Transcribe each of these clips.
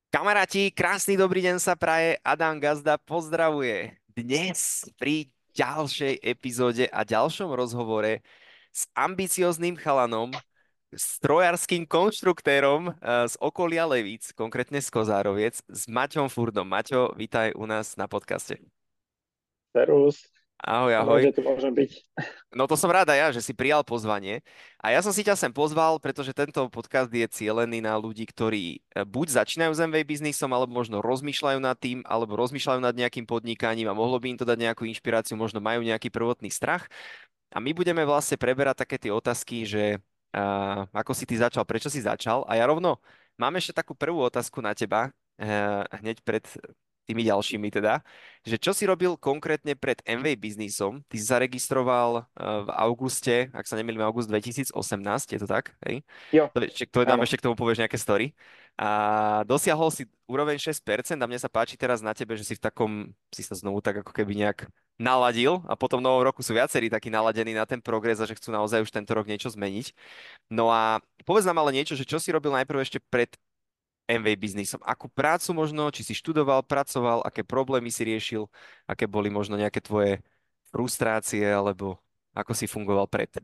Kamaráti, krásny dobrý deň sa praje, Adam Gazda pozdravuje. Dnes pri ďalšej epizóde a ďalšom rozhovore s ambicióznym chalanom, strojárským konštruktérom z okolia Levíc, konkrétne z Kozároviec, s Maťom Furdom. Maťo, vítaj u nás na podcaste. Servus, Ahoj, som ahoj. rád, že tu môžem byť. No to som ráda ja, že si prijal pozvanie. A ja som si ťa sem pozval, pretože tento podcast je cielený na ľudí, ktorí buď začínajú s MV biznisom, alebo možno rozmýšľajú nad tým, alebo rozmýšľajú nad nejakým podnikaním a mohlo by im to dať nejakú inšpiráciu, možno majú nejaký prvotný strach. A my budeme vlastne preberať také tie otázky, že ako si ty začal, prečo si začal. A ja rovno mám ešte takú prvú otázku na teba, hneď pred tými ďalšími teda, že čo si robil konkrétne pred MV biznisom? Ty si zaregistroval v auguste, ak sa nemýlim, august 2018, je to tak? Hej? Jo, To nám áno. ešte k tomu povieš nejaké story. A dosiahol si úroveň 6% a mne sa páči teraz na tebe, že si v takom, si sa znovu tak ako keby nejak naladil a potom v novom roku sú viacerí takí naladení na ten progres a že chcú naozaj už tento rok niečo zmeniť. No a povedz nám ale niečo, že čo si robil najprv ešte pred MV biznisom. Akú prácu možno, či si študoval, pracoval, aké problémy si riešil, aké boli možno nejaké tvoje frustrácie, alebo ako si fungoval predtým.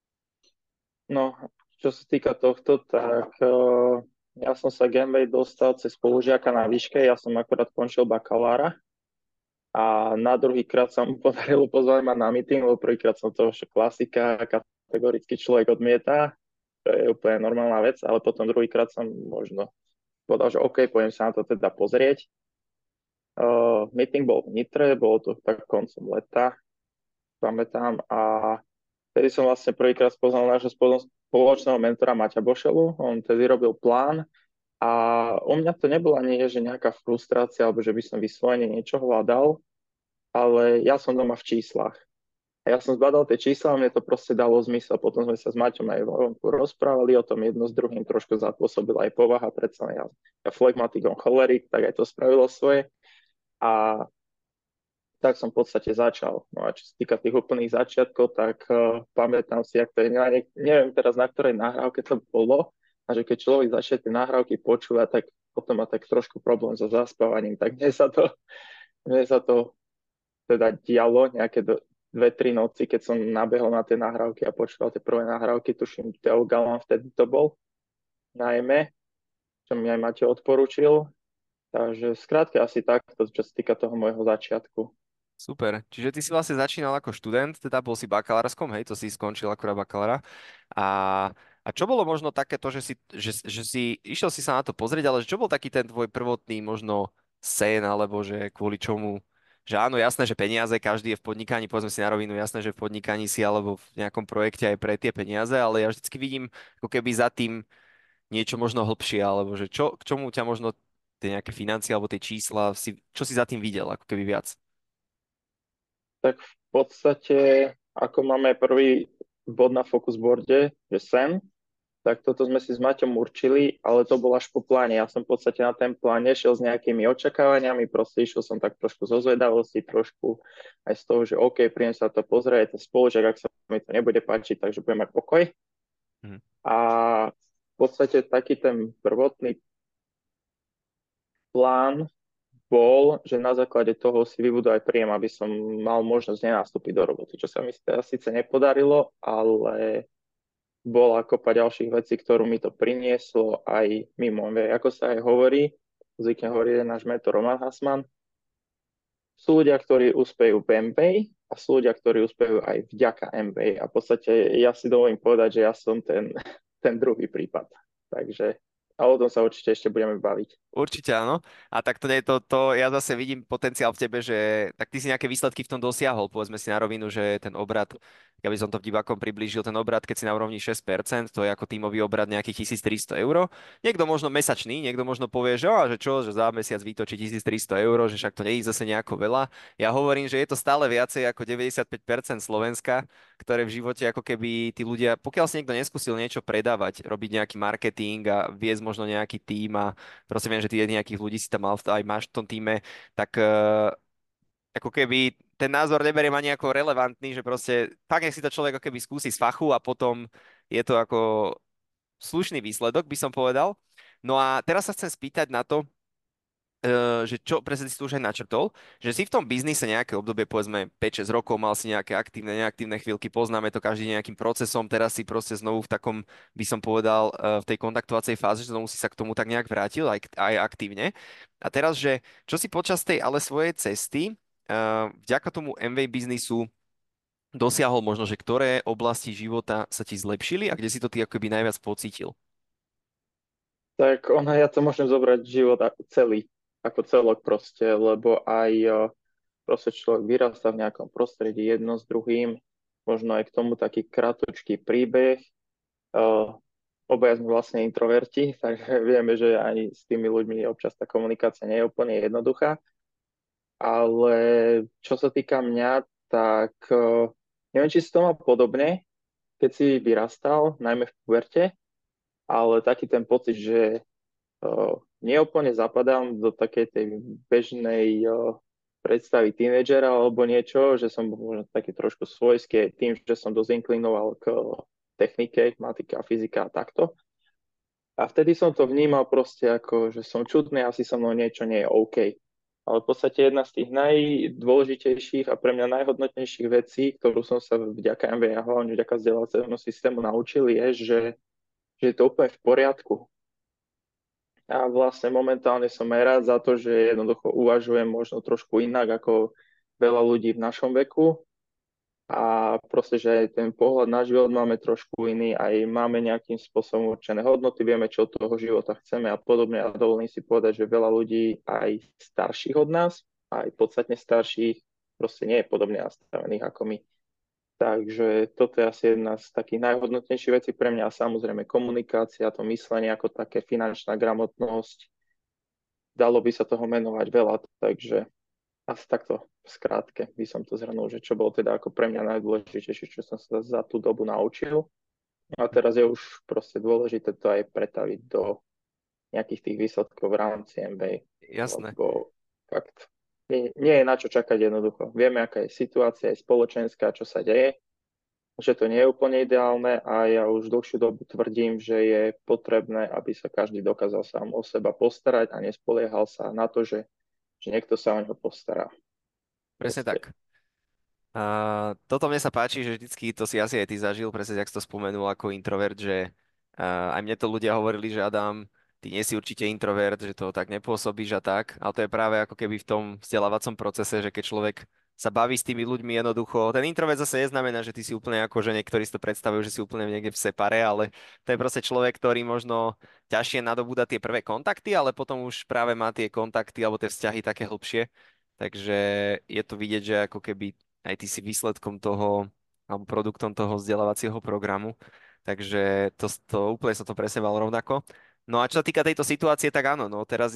No, čo sa týka tohto, tak ja som sa Gameway dostal cez spolužiaka na výške, ja som akorát končil bakalára a na druhý krát sa mu podarilo pozvať ma na meeting, lebo prvýkrát som to že klasika, kategoricky človek odmieta, to je úplne normálna vec, ale potom druhýkrát som možno povedal, že OK, poďme sa na to teda pozrieť. Meeting bol v Nitre, bolo to tak koncom leta, pamätám, a vtedy som vlastne prvýkrát spoznal nášho spoločného mentora Maťa Bošelu. On tedy robil plán a u mňa to nebola nie, že nejaká frustrácia, alebo že by som vyslovene niečo hľadal, ale ja som doma v číslach. A ja som zbadal tie čísla a mne to proste dalo zmysel. Potom sme sa s Maťom aj vonku rozprávali o tom jedno s druhým, trošku zapôsobila aj povaha, predsa ja flegmatik, on cholerik, tak aj to spravilo svoje. A tak som v podstate začal. No a čo sa týka tých úplných začiatkov, tak pamätám si, ak to je, neviem teraz na ktorej nahrávke to bolo, a že keď človek začne tie nahrávky počúvať, tak potom má tak trošku problém so zaspávaním. Tak mne sa to teda dialo nejaké dve, tri noci, keď som nabehol na tie nahrávky a počúval tie prvé nahrávky, tuším, Teo Galan vtedy to bol, najmä, čo mi aj Mateo odporúčil. Takže skrátka asi takto, čo sa týka toho môjho začiatku. Super. Čiže ty si vlastne začínal ako študent, teda bol si bakalárskom, hej, to si skončil akurát bakalára. A, a čo bolo možno takéto, že si išiel si sa na to pozrieť, ale čo bol taký ten tvoj prvotný možno sen, alebo že kvôli čomu, že áno, jasné, že peniaze, každý je v podnikaní, povedzme si na rovinu, jasné, že v podnikaní si alebo v nejakom projekte aj pre tie peniaze, ale ja vždycky vidím ako keby za tým niečo možno hlbšie, alebo že čo, k čomu ťa možno tie nejaké financie alebo tie čísla, čo si za tým videl, ako keby viac. Tak v podstate, ako máme prvý bod na focus boarde, že sen, tak toto sme si s Maťom určili, ale to bolo až po pláne. Ja som v podstate na ten plán nešiel s nejakými očakávaniami, proste išiel som tak trošku zo zvedavosti, trošku aj z toho, že OK, príjem sa to pozrieť, ten spolužiak, ak sa mi to nebude páčiť, takže budem mať pokoj. Mhm. A v podstate taký ten prvotný plán bol, že na základe toho si vybudú aj príjem, aby som mal možnosť nenastúpiť do roboty, čo sa mi teraz síce nepodarilo, ale bola kopa ďalších vecí, ktorú mi to prinieslo aj mimo. Ako sa aj hovorí, zvykne hovoriť náš mentor Roman Hasman, sú ľudia, ktorí úspejú v MBA a sú ľudia, ktorí úspejú aj vďaka MBA. A v podstate ja si dovolím povedať, že ja som ten druhý prípad. Takže a o tom sa určite ešte budeme baviť. Určite áno. A tak to, nie- to ja zase vidím potenciál v tebe, že tak ty si nejaké výsledky v tom dosiahol. Povedzme si na rovinu, že ten obrad, ja by som to divákom priblížil, ten obrad, keď si na úrovni 6%, to je ako tímový obrad nejakých 1300 eur. Niekto možno mesačný, niekto možno povie, že, že čo, že za mesiac vytočí 1300 eur, že však to nie je zase nejako veľa. Ja hovorím, že je to stále viacej ako 95% Slovenska, ktoré v živote ako keby tí ľudia, pokiaľ si niekto neskúsil niečo predávať, robiť nejaký marketing a viesť možno nejaký tím a proste viem, že ty nejakých ľudí si tam mal, aj máš v tom týme, tak ako keby ten názor neberiem ani ako relevantný, že proste fakt nech si to človek ako keby skúsi z fachu a potom je to ako slušný výsledok, by som povedal. No a teraz sa chcem spýtať na to, že čo presne si tu už aj načrtol, že si v tom biznise nejaké obdobie, povedzme 5-6 rokov, mal si nejaké aktívne, neaktívne chvíľky, poznáme to každý nejakým procesom, teraz si proste znovu v takom, by som povedal, v tej kontaktovacej fáze, že znovu si sa k tomu tak nejak vrátil, aj aktívne. A teraz, že čo si počas tej ale svojej cesty, vďaka tomu MV biznisu dosiahol možno, že ktoré oblasti života sa ti zlepšili a kde si to ty akoby najviac pocítil? Tak ona, ja to môžem zobrať život celý, ako celok proste, lebo aj proste človek vyrastá v nejakom prostredí jedno s druhým, možno aj k tomu taký kratočký príbeh. Uh, Obaja sme vlastne introverti, takže vieme, že aj s tými ľuďmi občas tá komunikácia nie je úplne jednoduchá, ale čo sa týka mňa, tak neviem, či si to mal podobne, keď si vyrastal, najmä v puberte, ale taký ten pocit, že neúplne zapadám do takej tej bežnej predstavy tínedžera alebo niečo, že som bol možno taký trošku svojský tým, že som dosť inklinoval k technike, matematika, fyzika a takto. A vtedy som to vnímal proste ako, že som čudný, asi so mnou niečo nie je OK. Ale v podstate jedna z tých najdôležitejších a pre mňa najhodnotnejších vecí, ktorú som sa vďaka MBA, hlavne vďaka vzdelávacému systému naučil, je, že je to úplne v poriadku. A vlastne momentálne som aj rád za to, že jednoducho uvažujem možno trošku inak ako veľa ľudí v našom veku a proste, že aj ten pohľad na život máme trošku iný, aj máme nejakým spôsobom určené hodnoty, vieme, čo od toho života chceme a podobne. A dovolím si povedať, že veľa ľudí aj starších od nás, aj podstatne starších, proste nie je podobne nastavených ako my. Takže toto je asi jedna z takých najhodnotnejších vecí pre mňa a samozrejme komunikácia, to myslenie ako také, finančná gramotnosť, dalo by sa toho menovať veľa, takže asi takto v skrátke by som to zhrnul, že čo bolo teda ako pre mňa najdôležitejšie, čo som sa za tú dobu naučil. A teraz je už proste dôležité to aj pretaviť do nejakých tých výsledkov v rámci MBA, Jasné. lebo fakt nie je na čo čakať jednoducho. Vieme, aká je situácia aj spoločenská, čo sa deje, že to nie je úplne ideálne a ja už dlhšiu dobu tvrdím, že je potrebné, aby sa každý dokázal sám o seba postarať a nespoliehal sa na to, že niekto sa o neho postará. Presne Proste. tak. A toto mne sa páči, že vždycky to si asi aj ty zažil, presne jak si to spomenul ako introvert, že aj mne to ľudia hovorili, že Adam, ty nie si určite introvert, že to tak nepôsobíš a tak, ale to je práve ako keby v tom vzdelávacom procese, že keď človek sa baví s tými ľuďmi jednoducho, ten introvert zase neznamená, že ty si úplne ako, že niektorí si to predstavujú, že si úplne niekde v separe, ale to je proste človek, ktorý možno ťažšie nadobúda tie prvé kontakty, ale potom už práve má tie kontakty alebo tie vzťahy také hlbšie. Takže je to vidieť, že ako keby aj ty si výsledkom toho, alebo produktom toho vzdelávacieho programu. Takže to úplne som to preseval rovnako. No a čo sa týka tejto situácie, tak áno, no teraz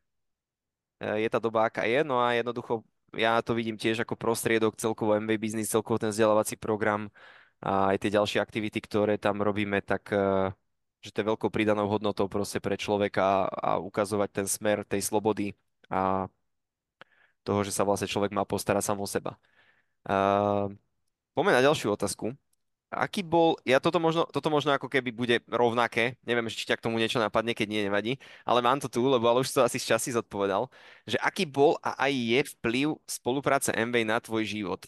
je tá doba, aká je, no a jednoducho ja to vidím tiež ako prostriedok celkovo MBA biznis, celkovo ten vzdelávací program a aj tie ďalšie aktivity, ktoré tam robíme, tak že to je veľkou pridanou hodnotou proste pre človeka a ukazovať ten smer tej slobody a toho, že sa vlastne človek má postarať sám o seba. Uh, Poďme na ďalšiu otázku. Aký bol, ja toto možno ako keby bude rovnaké, neviem, či ťa k tomu niečo napadne, keď nie, nevadí, ale mám to tu, lebo ale už to asi z časí zodpovedal, že aký bol a aj je vplyv spolupráce MBA na tvoj život?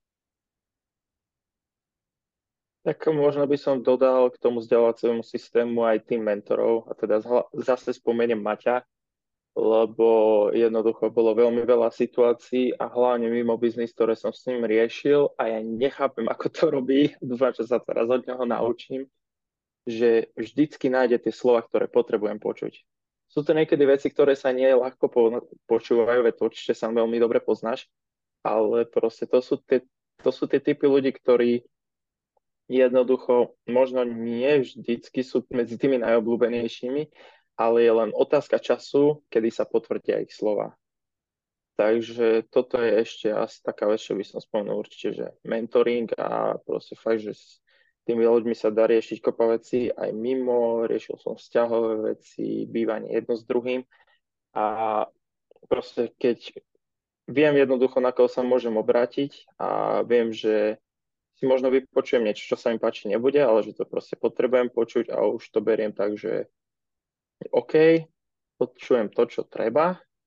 Tak možno by som dodal k tomu vzdelávaciemu systému aj tým mentorov, a teda zase spomeniem Maťa, lebo jednoducho bolo veľmi veľa situácií a hlavne mimo biznis, ktoré som s ním riešil a ja nechápem, ako to robí. Dúfam, že sa teraz od neho naučím, že vždycky nájde tie slova, ktoré potrebujem počuť. Sú to niekedy veci, ktoré sa nie ľahko počúvajú, veď to určite sa veľmi dobre poznáš, ale proste to sú tie typy ľudí, ktorí jednoducho možno nie vždycky sú medzi tými najobľúbenejšími, ale je len otázka času, kedy sa potvrdia ich slova. Takže toto je ešte asi taká vec, čo by som spomenul určite, že mentoring a proste fakt, že s tými ľuďmi sa dá riešiť kopa vecí aj mimo, riešil som vzťahové veci, bývanie jedno s druhým a proste keď viem jednoducho, na koho sa môžem obrátiť a viem, že si možno vypočujem niečo, čo sa mi páči nebude, ale že to proste potrebujem počuť a už to beriem tak, že OK, počujem to, čo treba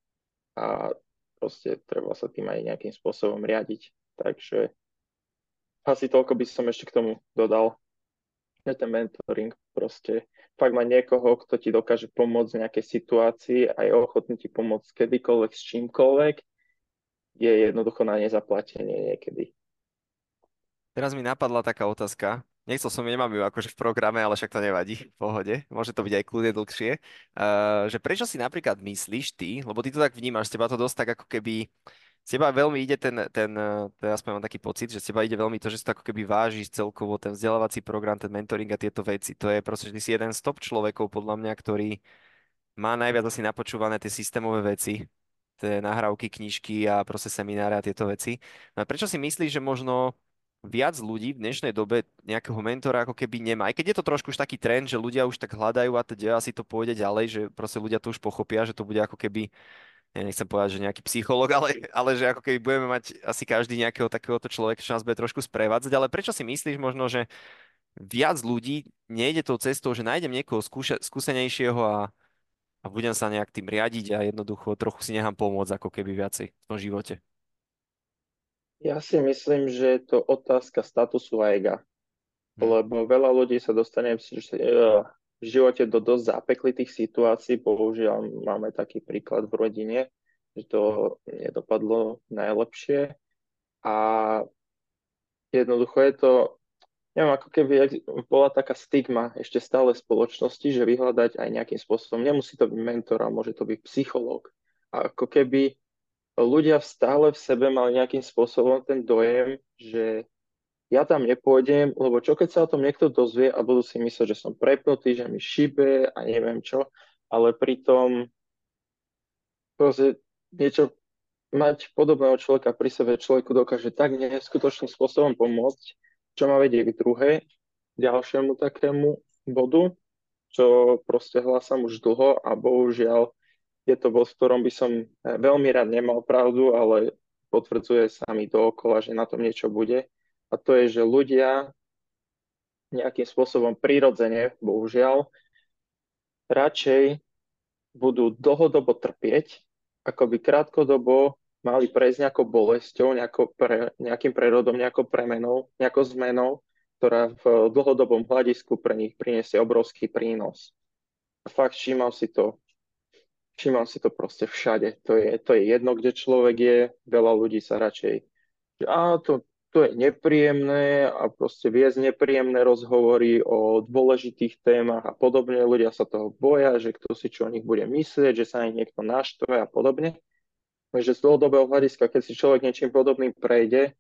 a proste treba sa tým aj nejakým spôsobom riadiť. Takže asi toľko by som ešte k tomu dodal, že ten mentoring proste fakt mať niekoho, kto ti dokáže pomôcť v nejakej situácii a je ochotný ti pomôcť kedykoľvek s čímkoľvek, je jednoducho na nezaplatenie niekedy. Teraz mi napadla taká otázka. Nechcel som ju, nemám ju akože v programe, ale však to nevadí, v pohode. Môže to byť aj kľudne dlhšie. Že prečo si napríklad myslíš ty, lebo ty to tak vnímaš, z teba to dosť tak ako keby, z teba veľmi ide to ja aspoň mám taký pocit, že z teba ide veľmi to, že si to ako keby vážiš celkovo ten vzdelávací program, ten mentoring a tieto veci. To je proste, že ty si jeden z top človekov podľa mňa, ktorý má najviac asi napočúvané tie systémové veci, tie nahrávky, knižky a proste semináre a tieto veci. No a prečo si myslíš, že možno viac ľudí v dnešnej dobe nejakého mentora ako keby nemá? Aj keď je to trošku už taký trend, že ľudia už tak hľadajú a teda asi to pôjde ďalej, že proste ľudia to už pochopia, že to bude ako keby, ja nechcem povedať, že nejaký psychológ, ale že ako keby budeme mať asi každý nejakého takéhoto človeka, čo nás bude trošku sprevádzať. Ale prečo si myslíš možno, že viac ľudí nejde tou cestou, že nájdem niekoho skúsenejšieho a budem sa nejak tým riadiť a jednoducho trochu si nechám pomôcť ako keby viacej v tom živote. Ja si myslím, že je to otázka statusu a ega, Hm. lebo veľa ľudí sa dostane v živote do dosť zapeklitých situácií. Bohužiaľ máme taký príklad v rodine, že to nedopadlo najlepšie a jednoducho je to, neviem, ako keby bola taká stigma ešte stále v spoločnosti, že vyhľadať aj nejakým spôsobom, nemusí to byť mentor, ale môže to byť psychológ. A ako keby ľudia stále v sebe mali nejakým spôsobom ten dojem, že ja tam nepôjdem, lebo čo keď sa o tom niekto dozvie a budú si myslieť, že som prepnutý, že mi šibe a neviem čo, ale pritom proste niečo mať podobného človeka pri sebe, človeku dokáže tak neskutočným spôsobom pomôcť, čo ma vedie k ďalšiemu takému bodu, čo proste hlásam už dlho a bohužiaľ je to bod, v ktorom by som veľmi rád nemal pravdu, ale potvrdzuje sa mi dookola, že na tom niečo bude. A to je, že ľudia nejakým spôsobom prirodzene, bohužiaľ, radšej budú dlhodobo trpieť, ako by krátkodobo mali prejsť nejakou bolesťou, nejakým prerodom, nejakou premenou, nejakou zmenou, ktorá v dlhodobom hľadisku pre nich priniesie obrovský prínos. A fakt všímam si to proste všade. To je jedno, kde človek je, veľa ľudí sa radšej, že to je nepríjemné a proste viesť nepríjemné rozhovory o dôležitých témach a podobne. Ľudia sa toho boja, že kto si čo o nich bude myslieť, že sa im niekto naštve a podobne. Takže z dlhodobého hľadiska, keď si človek niečím podobným prejde,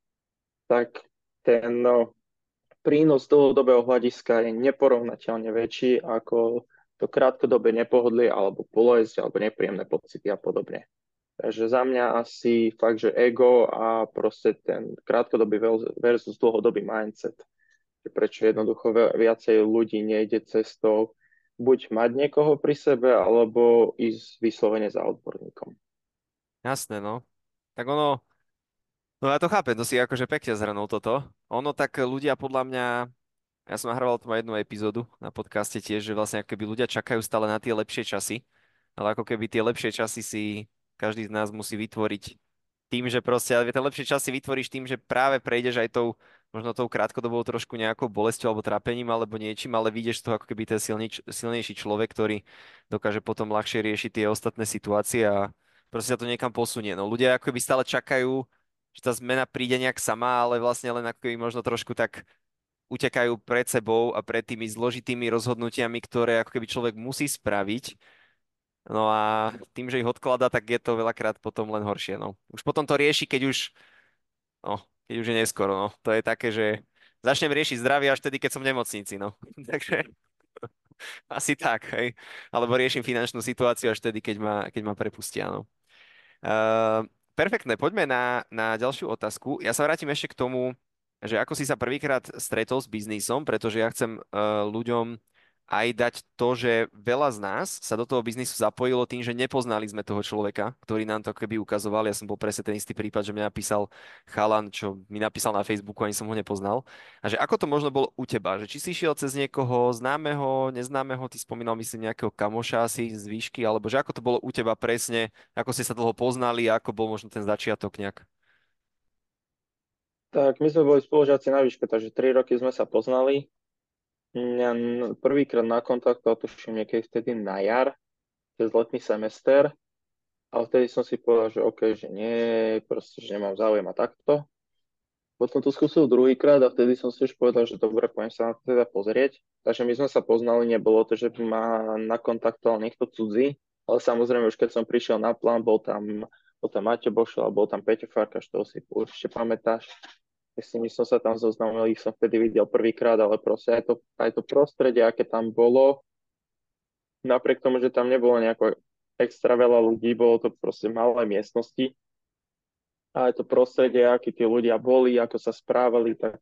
tak ten prínos dlhodobého hľadiska je neporovnateľne väčší ako to krátkodobé nepohodlie alebo bolesť alebo nepríjemné pocity a podobne. Takže za mňa asi fakt, že ego a proste ten krátkodobý versus dlhodobý mindset. Že prečo jednoducho viacej ľudí nejde cestou buď mať niekoho pri sebe, alebo ísť vyslovene za odborníkom. Jasné, no. Tak ono, no ja to chápem, to si akože pekne zhrnul toto. Ono tak ľudia podľa mňa, ja som nahrával tu jednu epizódu na podcaste tiež, že vlastne ako keby ľudia čakajú stále na tie lepšie časy, ale ako keby tie lepšie časy si každý z nás musí vytvoriť tým, že proste, ale tie lepšie časy vytvoríš tým, že práve prejdeš aj tou, možno tou krátkodobou trošku nejakou bolesťou alebo trápením alebo niečím, ale vyjdeš z toho ako keby ten silnejší človek, ktorý dokáže potom ľahšie riešiť tie ostatné situácie a proste sa to niekam posunie. No ľudia ako keby stále čakajú, že tá zmena príde nejak sama, ale vlastne len ako keby možno trošku tak utekajú pred sebou a pred tými zložitými rozhodnutiami, ktoré ako keby človek musí spraviť. No a tým, že ich odkladá, tak je to veľakrát potom len horšie. No. Už potom to rieši, no, keď už je neskoro. No. To je také, že začnem riešiť zdravie až vtedy, keď som v nemocnici. No. Takže asi tak, hej. Alebo riešim finančnú situáciu až vtedy, keď ma prepustia. No. Perfektné, poďme na ďalšiu otázku. Ja sa vrátim ešte k tomu, že ako si sa prvýkrát stretol s biznisom, pretože ja chcem ľuďom aj dať to, že veľa z nás sa do toho biznisu zapojilo tým, že nepoznali sme toho človeka, ktorý nám to keby ukazoval. Ja som bol presne ten istý prípad, že mňa napísal chalan, čo mi napísal na Facebooku, ani som ho nepoznal. A že ako to možno bolo u teba? Že či si šiel cez niekoho známeho, neznámeho, ty spomínal myslím nejakého kamoša asi z výšky, alebo že ako to bolo u teba presne, ako ste sa dlho poznali, ako bol možno ten začiatok nejak? Tak my sme boli spolužiaci na výške, takže 3 roky sme sa poznali. Mňa prvýkrát nakontaktoval, tuším niekedy vtedy na jar, cez letný semester. A vtedy som si povedal, že OK, že nie, proste, že nemám záujem a takto. Potom to skúsil druhýkrát a vtedy som si už povedal, že dobre, poďme sa na to teda pozrieť. Takže my sme sa poznali, nebolo to, že by ma nakontaktoval niekto cudzí, ale samozrejme už keď som prišiel na plán, bol tam Maťo Bošel a bol tam Peťo Farkaš, toho si určite pamätáš. S nimi som sa tam zoznamil, ich som vtedy videl prvýkrát, ale proste aj to prostredie, aké tam bolo, napriek tomu, že tam nebolo nejako extra veľa ľudí, bolo to proste malé miestnosti, a aj to prostredie, akí tí ľudia boli, ako sa správali, tak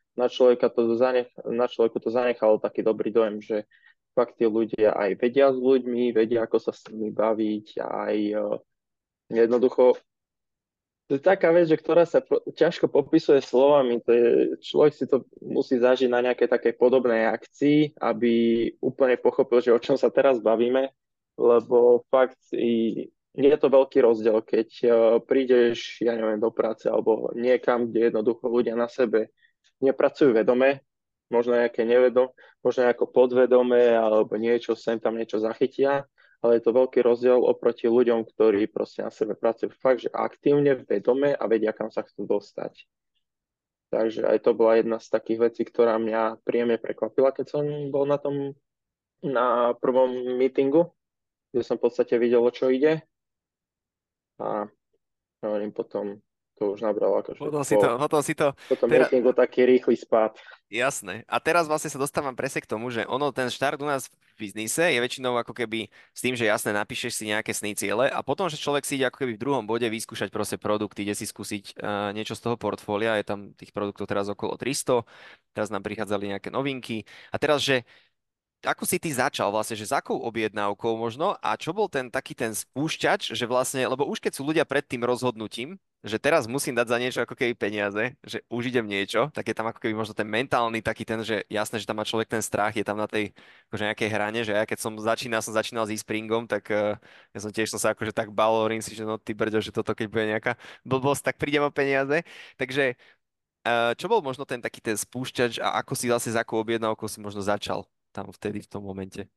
na človeku to zanechalo taký dobrý dojem, že fakt tí ľudia aj vedia s ľuďmi, vedia, ako sa s nimi baviť, aj jednoducho to je taká vec, že ktorá sa ťažko popisuje slovami. To je, človek si to musí zažiť na nejakej takej podobnej akcii, aby úplne pochopil, že o čom sa teraz bavíme, lebo fakt je to veľký rozdiel, keď prídeš, ja neviem, do práce alebo niekam, kde jednoducho ľudia na sebe nepracujú vedome, možno nejaké nevedom, možno ako podvedome alebo niečo, sem tam niečo zachytia, ale je to veľký rozdiel oproti ľuďom, ktorí proste na sebe pracujú fakt, že aktívne, vedome a vedia, kam sa chcú dostať. Takže aj to bola jedna z takých vecí, ktorá mňa príjemne prekvapila, keď som bol na prvom meetingu, kde som v podstate videl, o čo ide. A hovorím, potom to už nabralo akože Potom si to, po tom teraz, meetingu taký rýchly spád. jasné. A teraz vlastne sa dostávam presne k tomu, že ono, ten štart u nás v biznise je väčšinou ako keby s tým, že jasné, napíšeš si nejaké sny ciele a potom, že človek si ide ako keby v druhom bode vyskúšať proste produkty, ide si skúsiť niečo z toho portfólia, je tam tých produktov teraz okolo 300, teraz nám prichádzali nejaké novinky a teraz, že ako si ty začal vlastne, že s akou objednávkou možno a čo bol ten taký ten spúšťač, že vlastne, lebo už keď sú ľudia pred tým rozhodnutím, že teraz musím dať za niečo ako keby peniaze, že už idem niečo, tak je tam ako keby možno ten mentálny taký ten, že jasné, že tam má človek ten strach, je tam na tej akože nejakej hrane, že ja keď som začínal s e-springom, tak ja som tiež som sa akože tak bál, hovorím si, že no ty brďo, že toto keď bude nejaká blbosť, tak prídem o peniaze. Takže čo bol možno ten taký ten spúšťač a ako si vlastne s akou objednávkou si možno začal tam vtedy v tom momente?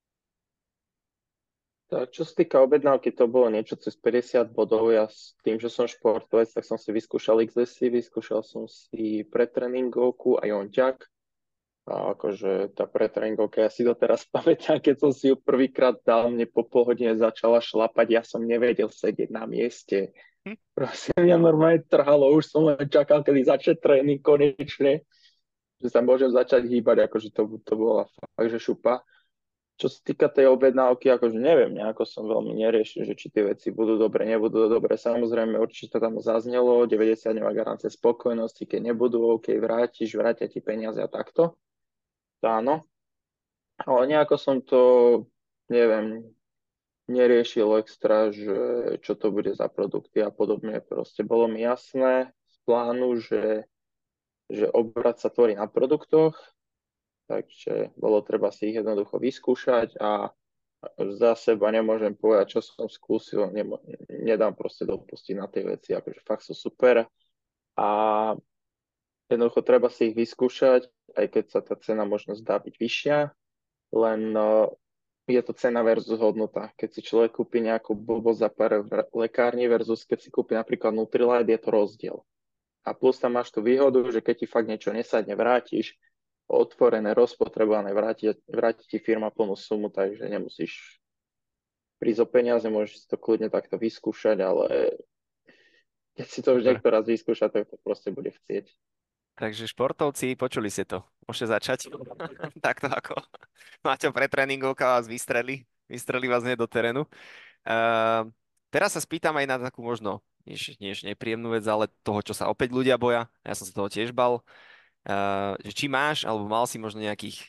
Tak, čo sa týka objednávky, to bolo niečo cez 50 bodov. Ja s tým, že som športovec, tak som si vyskúšal XSI, vyskúšal som si pretréningovku a jonťak. A akože tá pretréningovka, ja si to teraz pamätám, keď som si ju prvýkrát dal, mne po pol hodine začala šlapať, ja som nevedel sedieť na mieste. Hm? Proste mňa normálne trhalo, už som len čakal, kedy začne tréning konečne, že sa môžem začať hýbať, akože to bola fakt, že šupa. Čo sa týka tej objednávky, akože neviem, nejako som veľmi neriešil, že či tie veci budú dobre, nebudú dobre. Samozrejme, určite to tam zaznelo, 90 dňová garancia spokojnosti, keď nebudú, OK, vrátia ti peniaze a takto. To áno. Ale nejako som to, neviem, neriešil extra, že čo to bude za produkty a podobne. Proste bolo mi jasné z plánu, že obrat sa tvorí na produktoch, takže bolo treba si ich jednoducho vyskúšať a za seba nemôžem povedať, čo som skúsil, nedám proste dopustiť na tie veci, akože fakt sú super a jednoducho treba si ich vyskúšať, aj keď sa tá cena možno zdá byť vyššia, len je to cena versus hodnota. Keď si človek kúpi nejakú blbosť za pár v lekárni versus keď si kúpi napríklad Nutrilite, je to rozdiel. A plus tam máš tú výhodu, že keď ti fakt niečo nesadne, vrátiš, otvorené, rozpotrebované, vráti ti firma plnú sumu, takže nemusíš prísť o peniaze, môžeš si to kľudne takto vyskúšať, ale keď si to už Super. niekto raz vyskúša, tak to proste bude chcieť. Takže športovci, počuli ste to. Môžete začať. Takto ako Maťo pre tréningovka vás vystrelí vás hneď do terénu. Uh, Teraz sa spýtam aj na takú možno, nie nepríjemnú vec, ale toho, čo sa opäť ľudia boja. Ja som sa toho tiež bal. Že či máš, alebo mal si možno nejakých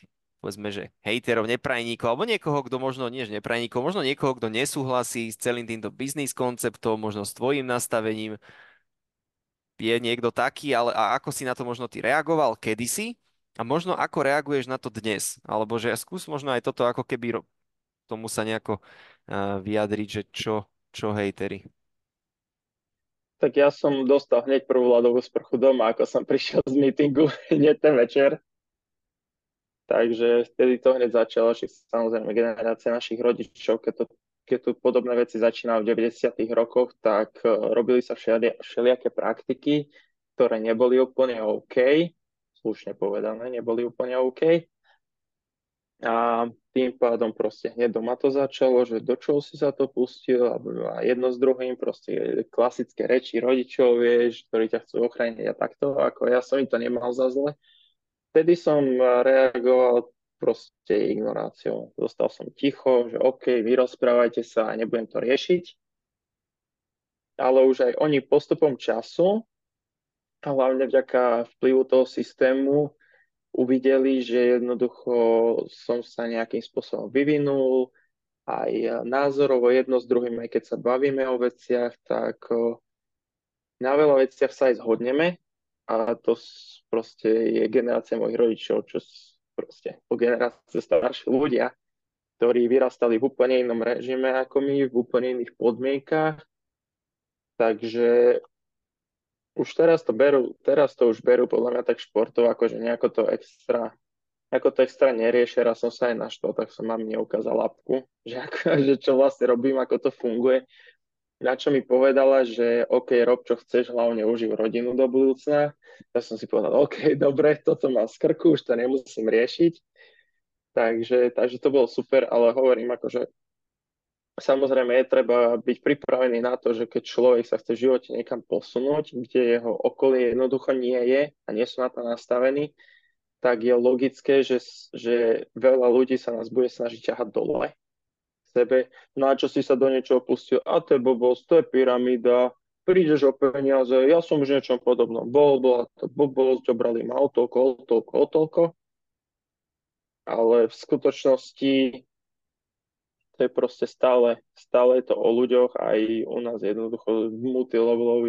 povedzme, že hejterov, neprajníkov, alebo niekoho, kto možno, nie že neprajníkov, možno niekoho, kto nesúhlasí s celým týmto biznis konceptom, možno s tvojim nastavením. Je niekto taký, ale a ako si na to možno ty reagoval kedysi a možno ako reaguješ na to dnes? Alebo že skús možno aj toto ako keby tomu sa nejako vyjadriť, že čo hejteri. Tak ja som dostal hneď prvú ľadovú sprchu doma, ako som prišiel z meetingu hneď ten večer. Takže vtedy to hneď začalo, že samozrejme generácia našich rodičov, keď tu podobné veci začínajú v 90. rokoch, tak robili sa všelijaké praktiky, ktoré neboli úplne OK, slušne povedané, neboli úplne OK. A tým pádom proste hneď doma to začalo, že do čoho si sa to pustil a jedno s druhým, proste klasické reči rodičov, vieš, ktorí ťa chcú ochrániť a takto, ako ja som im to nemal za zle. Vtedy som reagoval proste ignoráciou. Zostal som ticho, že OK, vy rozprávajte sa a nebudem to riešiť. Ale už aj oni postupom času, a hlavne vďaka vplyvu toho systému, uvideli, že jednoducho som sa nejakým spôsobom vyvinul, aj názorovo jedno s druhým, aj keď sa bavíme o veciach, tak na veľa veciach sa aj zhodneme a proste je generácia mojich rodičov, čo proste po generácie starší ľudia, ktorí vyrastali v úplne inom režime ako my, v úplne iných podmienkách, takže už teraz to už berú podľa mňa tak športov, akože ako to extra neriešia, raz som sa aj naštval, tak som mami neukázal lapku, že, že čo vlastne robím, ako to funguje. Na čo mi povedala, že OK, rob čo chceš, hlavne uživ rodinu do budúcna. Ja som si povedal, OK, dobre, toto mám z krku, už to nemusím riešiť. Takže to bolo super, ale hovorím, akože samozrejme je treba byť pripravený na to, že keď človek sa chce v živote niekam posunúť, kde jeho okolie jednoducho nie je a nie sú na to nastavení, tak je logické, že veľa ľudí sa nás bude snažiť ťahať dole sebe, na čo si sa do niečoho pustil, a to je blbosť, to je pyramída, prídeš o peniaze, ja som už v niečom podobnom bola to blbosť, obrali ma o toľko, ale v skutočnosti to je proste stále je to o ľuďoch, aj u nás jednoducho multilevelov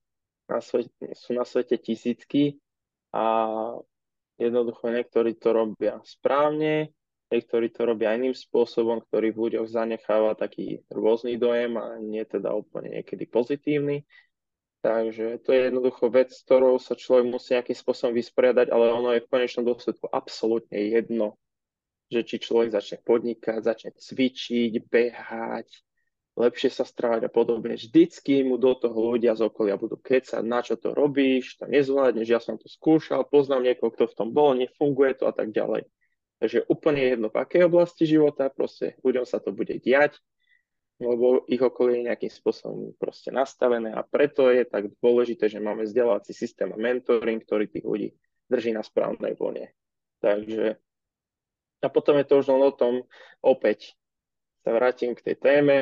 sú na svete tisícky a jednoducho niektorí to robia správne, niektorí to robia iným spôsobom, ktorý v ľuďoch zanecháva taký rôzny dojem a nie teda úplne niekedy pozitívny. Takže to je jednoducho vec, s ktorou sa človek musí nejakým spôsobom vysporiadať, ale ono je v konečnom dôsledku absolútne jedno, že či človek začne podnikať, začne cvičiť, behať, lepšie sa strávať a podobne. Vždycky mu do toho ľudia z okolia budú kecať, na čo to robíš, to nezvládneš, ja som to skúšal, poznám niekoho, kto v tom bol, nefunguje to a tak ďalej. Takže úplne jedno, v akej oblasti života, proste ľuďom sa to bude diať, lebo ich okolie je nejakým spôsobom proste nastavené a preto je tak dôležité, že máme vzdelávací systém a mentoring, ktorý tých ľudí drží na správnej vlne. Takže a potom je to už len o tom, opäť sa vrátim k tej téme,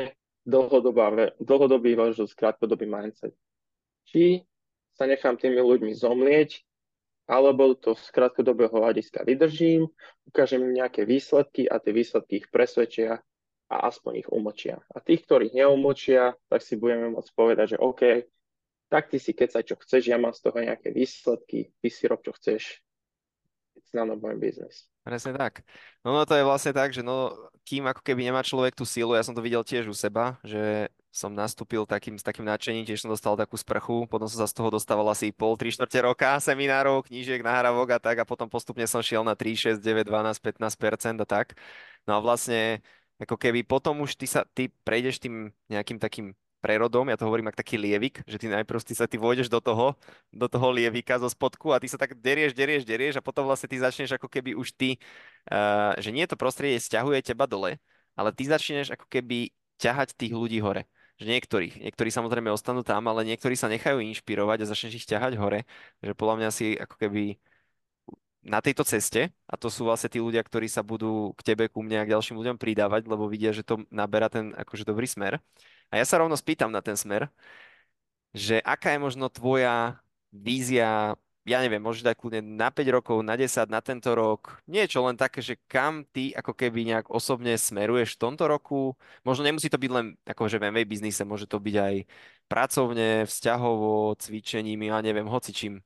dlhodobý versus krátkodobý mindset. Či sa nechám tými ľuďmi zomlieť, alebo to z krátkodobého hľadiska vydržím, ukážem im nejaké výsledky a tie výsledky ich presvedčia a aspoň ich umlčia. A tých, ktorých neumlčia, tak si budeme môcť povedať, že OK, tak ty si kecaj, čo chceš, ja mám z toho nejaké výsledky, ty si rob, čo chceš. It's none of my business. Presne tak. No to je vlastne tak, že no, kým ako keby nemá človek tú silu, ja som to videl tiež u seba, že som nastúpil s takým nadšením, tiež som dostal takú sprchu, potom som sa z toho dostával asi pol, 3/4 roka seminárov, knížiek, nahrávok a tak a potom postupne som šiel na 3, 6, 9, 12, 15% a tak. No a vlastne ako keby potom už ty prejdeš tým nejakým takým prerodom, ja to hovorím ako taký lievik, že ty vojdeš do toho lievika zo spodku a ty sa tak derieš a potom vlastne ty začneš ako keby už že nie to prostredie sťahuje teba dole, ale ty začneš ako keby ťahať tých ľudí hore. Že niektorí samozrejme ostanú tam, ale niektorí sa nechajú inšpirovať a začneš ich ťahať hore. Že podľa mňa si ako keby na tejto ceste, a to sú vlastne tí ľudia, ktorí sa budú k tebe, ku mne a k ďalším ľuďom pridávať, lebo vidia, že to naberá ten akože dobrý smer. A ja sa rovno spýtam na ten smer, že aká je možno tvoja vízia ja neviem, môžeš dať kľudne na 5 rokov, na 10, na tento rok. Niečo len také, že kam ty ako keby nejak osobne smeruješ v tomto roku. Možno nemusí to byť len akože v MV biznise, môže to byť aj pracovne, vzťahovo, cvičením, ja neviem, hocičím.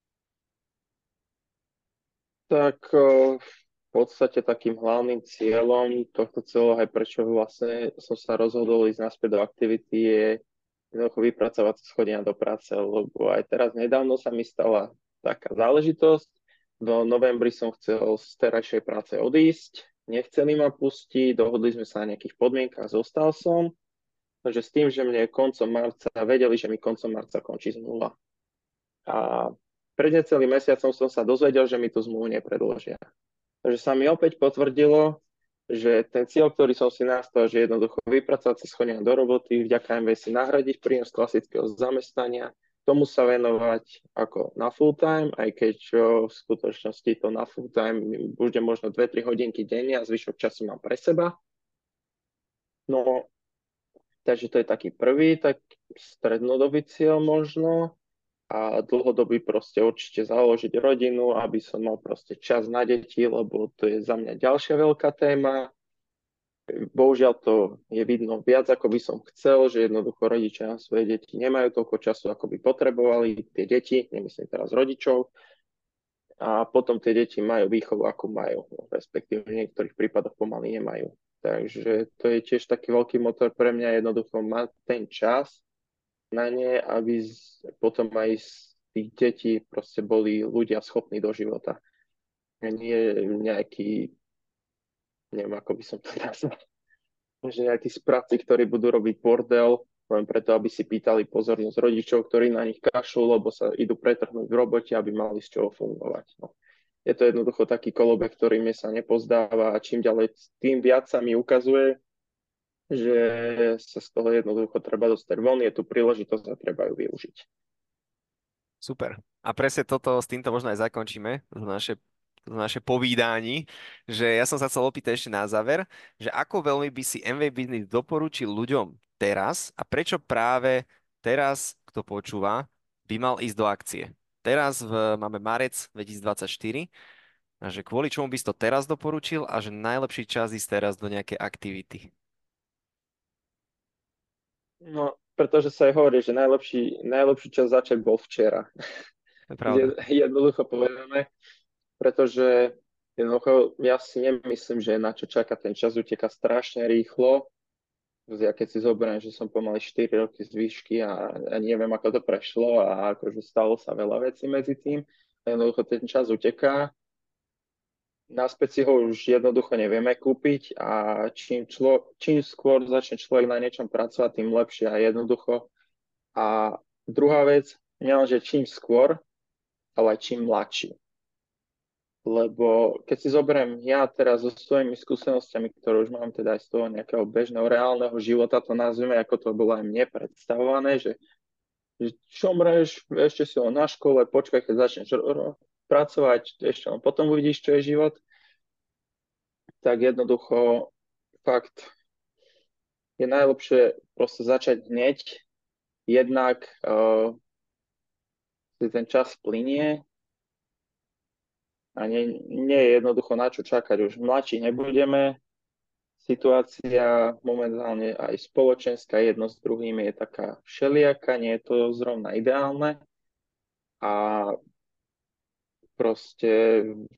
Tak v podstate takým hlavným cieľom tohto celého, aj prečo vlastne som sa rozhodol ísť naspäť do aktivity, je jednoducho vypracovať sa schodenia do práce, lebo aj teraz nedávno sa mi stala taká záležitosť. V novembri som chcel z terajšej práce odísť, nechceli ma pustiť, dohodli sme sa na nejakých podmienkach, zostal som, takže s tým, že mne koncom marca, vedeli, že mi koncom marca končí zmluva. A pred necelým mesiacom som sa dozvedel, že mi tú zmluvu nepredložia. Takže sa mi opäť potvrdilo, že ten cieľ, ktorý som si nastavil, že jednoducho vypracovať sa schodenia do roboty, vďaka MV si nahradiť príjem z klasického zamestnania, tomu sa venovať ako na full time, aj keď v skutočnosti to na full time bude možno 2-3 hodinky denne a zvyšok času mám pre seba. No, takže to je taký prvý, tak strednodobý cieľ možno a dlhodobý proste určite založiť rodinu, aby som mal proste čas na deti, lebo to je za mňa ďalšia veľká téma. Bohužiaľ to je vidno viac, ako by som chcel, že jednoducho rodičia na svoje deti nemajú toľko času, ako by potrebovali tie deti, nemyslím teraz rodičov, a potom tie deti majú výchovu, ako majú, respektíve v niektorých prípadoch pomaly nemajú. Takže to je tiež taký veľký motor pre mňa, jednoducho mať ten čas na ne, aby potom aj z tých detí proste boli ľudia schopní do života. A nie nejaký, neviem, ako by som to nazval, že nejakí správci, ktorí budú robiť bordel, len preto, aby si pýtali pozornosť rodičov, ktorí na nich kašľú, lebo sa idú pretrhnúť v robote, aby mali z čoho fungovať. No. Je to jednoducho taký kolobek, ktorý mi sa nepozdáva a čím ďalej, tým viac sa mi ukazuje, že sa z toho jednoducho treba dostať von, je tu príležitosť a treba ju využiť. Super. A presne toto, s týmto možno aj zakončíme, to naše povídání, že ja som sa chcel opýtať ešte na záver, že ako veľmi by si MV Business doporučil ľuďom teraz a prečo práve teraz, kto počúva, by mal ísť do akcie. Teraz máme marec 2024 a že kvôli čomu by si to teraz doporučil a že najlepší čas ísť teraz do nejakej aktivity. No, pretože sa aj hovorí, že najlepší čas začať bol včera. To je pravda. Jednoducho povedané, pretože jednoducho ja si nemyslím, že na čo čaká, ten čas uteká strašne rýchlo. Ja keď si zoberiem, že som pomaly 4 roky z výšky a neviem, ako to prešlo a akože stalo sa veľa vecí medzi tým. Jednoducho ten čas uteká. Naspäť si ho už jednoducho nevieme kúpiť a čím skôr začne človek na niečom pracovať, tým lepšie a jednoducho. A druhá vec, nielenže čím skôr, ale aj čím mladší. Lebo keď si zoberiem ja teraz so svojimi skúsenostiami, ktoré už mám teda aj z toho nejakého bežného reálneho života, to nazvime, ako to bolo aj mne predstavované, že čo mreš, ešte si len na škole, počkaj, keď začneš pracovať, ešte len potom uvidíš, čo je život, tak jednoducho fakt je najlepšie proste začať hneď, jednak si ten čas plinie a nie je jednoducho na čo čakať. Už mladší nebudeme, situácia momentálne aj spoločenská jedno s druhým je taká všelijaká, nie je to zrovna ideálne a proste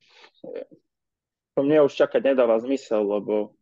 to mne už čakať nedáva zmysel, lebo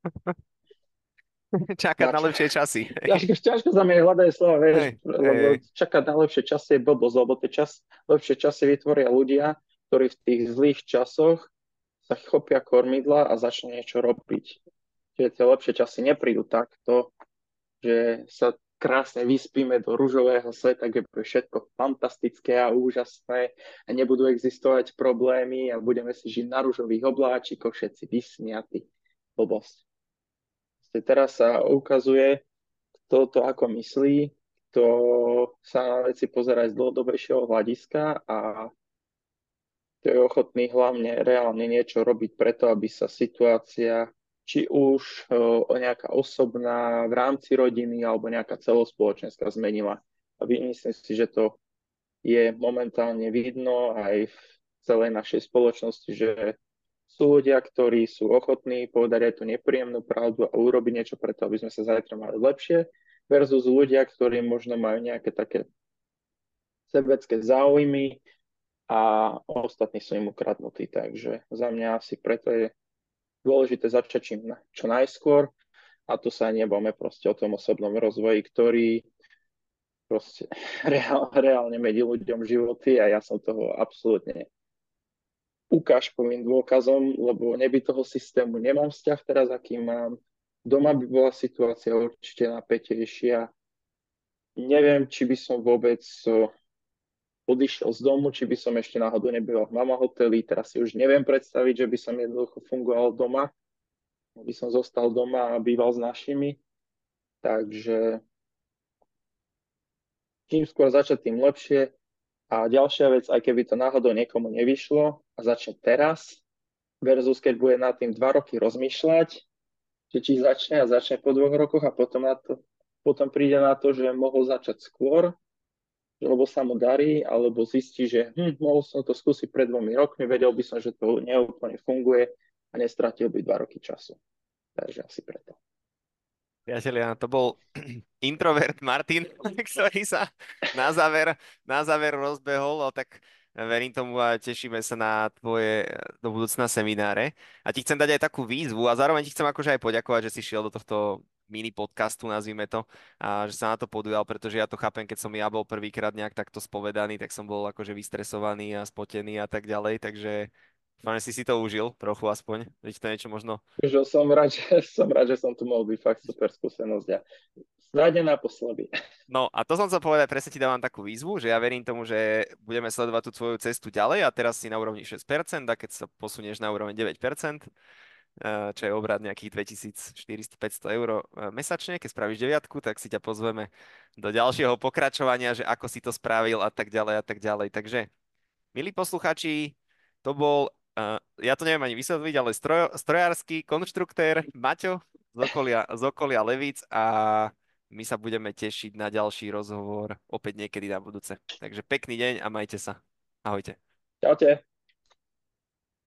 Čakať na na čo? lepšie časy. Ťažko sa mi hľadajú slova, vieš, Hej, hej, hej. lebo čakať na lepšie časy je blbosť, lebo lepšie časy vytvoria ľudia, ktorí v tých zlých časoch sa chopia kormidla a začnú niečo robiť. Čiže tie lepšie časy neprídu takto, že sa krásne vyspíme do ružového sveta, kde bude všetko fantastické a úžasné a nebudú existovať problémy a budeme si žiť na ružových obláčikoch, všetci vysmiatí. Blbosť. Teraz sa ukazuje, kto to ako myslí, kto sa na veci pozerá z dlhodobejšieho hľadiska a kto je ochotný hlavne reálne niečo robiť preto, aby sa situácia, či už nejaká osobná v rámci rodiny alebo nejaká celospoločenská zmenila. A myslím si, že to je momentálne vidno aj v celej našej spoločnosti, že sú ľudia, ktorí sú ochotní povedať aj tú nepríjemnú pravdu a urobiť niečo preto, aby sme sa zajtra mali lepšie, versus ľudia, ktorí možno majú nejaké také sebecké záujmy a ostatní sú im ukradnutí. Takže za mňa asi preto je dôležité začať čo najskôr a tu sa nebome proste o tom osobnom rozvoji, ktorý proste reálne medí ľuďom životy a ja som toho absolútne ukážkovým dôkazom, lebo neby toho systému nemám vzťah teraz, aký mám. Doma by bola situácia určite napätejšia. Neviem, či by som vôbec odišiel z domu, či by som ešte náhodou nebýval v mama hoteli. Teraz si už neviem predstaviť, že by som jednoducho fungoval doma. By som zostal doma a býval s našimi. Takže čím skôr začať, tým lepšie. A ďalšia vec, aj keby to náhodou niekomu nevyšlo a začne teraz, versus keď bude nad tým 2 roky rozmýšľať, že či začne a začne po 2 rokoch a potom príde na to, že mohol začať skôr, lebo sa mu darí, alebo zistí, že mohol som to skúsiť pred 2 rokmi, vedel by som, že to neúplne funguje a nestratil by 2 roky času. Takže asi preto. Priatelia, to bol introvert Martin, ktorý sa na záver, na záver rozbehol, no tak verím tomu a tešíme sa na tvoje do budúcna semináre. A ti chcem dať aj takú výzvu a zároveň ti chcem akože aj poďakovať, že si šiel do tohto mini podcastu, nazvime to, a že sa na to podujal, pretože ja to chápem, keď som ja bol prvýkrát nejak takto spovedaný, tak som bol akože vystresovaný a spotený a tak ďalej, takže dúfam, že si to užil trochu aspoň, že ti to niečo možno. Takže som rád, že som tu mohol byť fakt super skúsenosť a snáď naposledy. No a to som chcel povedať, presne ti dávam takú výzvu, že ja verím tomu, že budeme sledovať tú tvoju cestu ďalej a teraz si na úrovni 6% a keď sa posunieš na úroveň 9%, čo je obrad nejakých 2400-500 eur mesačne, keď spravíš deviatku, tak si ťa pozveme do ďalšieho pokračovania, že ako si to spravil a tak ďalej a tak ďalej. Takže, milí poslucháči, to bol, ja to neviem ani vysvetliť, ale strojársky konštruktér Maťo z okolia Levíc a my sa budeme tešiť na ďalší rozhovor opäť niekedy na budúce. Takže pekný deň a majte sa. Ahojte. Čaute.